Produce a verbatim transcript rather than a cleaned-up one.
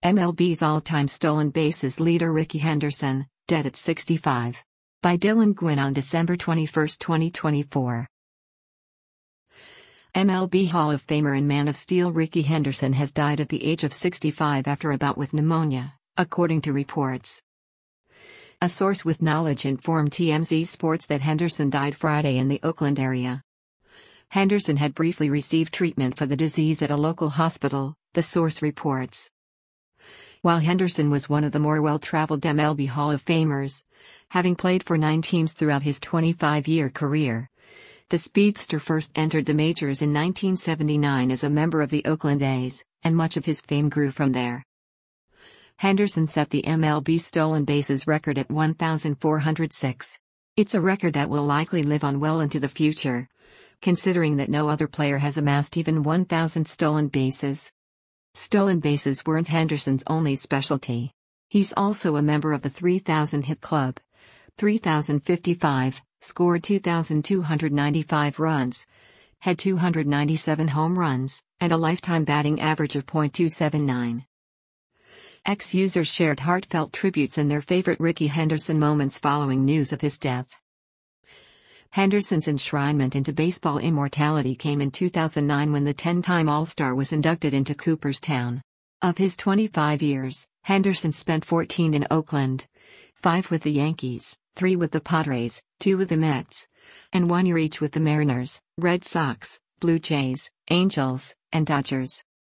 M L B's all-time stolen bases leader Rickey Henderson, dead at sixty-five. By Dylan Gwynn on December twenty-first, twenty twenty-four. M L B Hall of Famer and Man of Steel Rickey Henderson has died at the age of sixty-five after a bout with pneumonia, according to reports. A source with knowledge informed T M Z Sports that Henderson died Friday in the Oakland area. Henderson had briefly received treatment for the disease at a local hospital, the source reports. While Henderson was one of the more well-traveled M L B Hall of Famers, having played for nine teams throughout his twenty-five-year career, the speedster first entered the majors in nineteen seventy-nine as a member of the Oakland A's, and much of his fame grew from there. Henderson set the M L B stolen bases record at one thousand four hundred six. It's a record that will likely live on well into the future, considering that no other player has amassed even one thousand stolen bases. Stolen bases weren't Henderson's only specialty. He's also a member of the three thousand hit club. three thousand fifty-five, scored two thousand two hundred ninety-five runs, had two hundred ninety-seven home runs, and a lifetime batting average of point two seven nine. Ex-users shared heartfelt tributes and their favorite Rickey Henderson moments following news of his death. Henderson's enshrinement into baseball immortality came in two thousand nine when the ten-time All-Star was inducted into Cooperstown. Of his twenty-five years, Henderson spent fourteen in Oakland, five with the Yankees, three with the Padres, two with the Mets, and one year each with the Mariners, Red Sox, Blue Jays, Angels, and Dodgers.